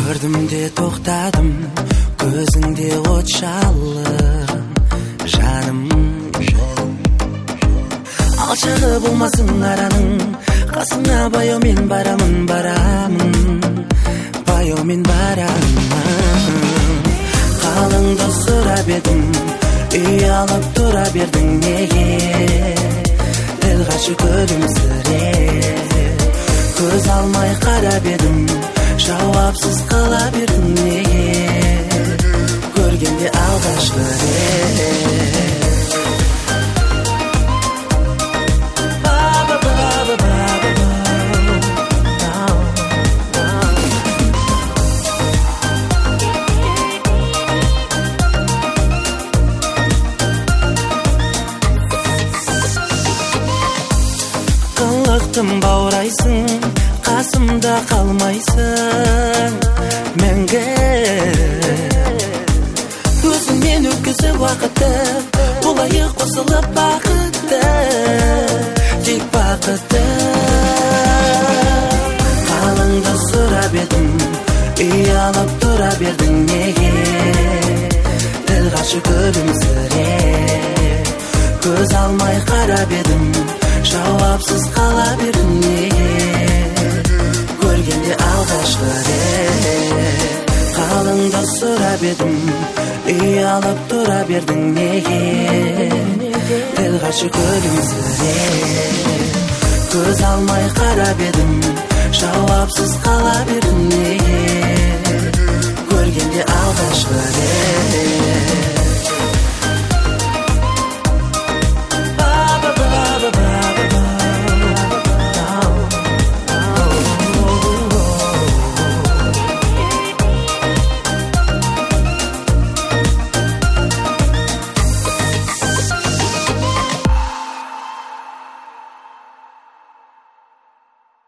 Көрдім де тоқтадым, көзіңде от шалым, жаным. Алшағы болмасын араның, қасыңа баяумен барамын, баяумен барамын. Қалыңды сұрап едім, үй алып тұра бердің неге? Тіл қашы күлімсіреп, көз алмай қарап едім, жауапсыз қала бердің неге? Көргенде алғашқы рет. Қылықтым баурайсың, қасымда қалмайсың мәңгі. Өзіңмен өткізіп уақытты, болайық қосылып бақытты, тек бақытты. Қалыңды сұрап едім, үй алып тұра бердің неге? Тіл қашы күлімсіреп, көз алмай қарап едім, жауапсыз қала бердің неге? Көргенде алғашқы рет. Қалыңды сұрап едім, үй алып тұра бердің неге? Тіл қашы күлімсіреп, көз алмай қарап едім, жауапсыз қала бердің неге? Көргенде алғашқы рет.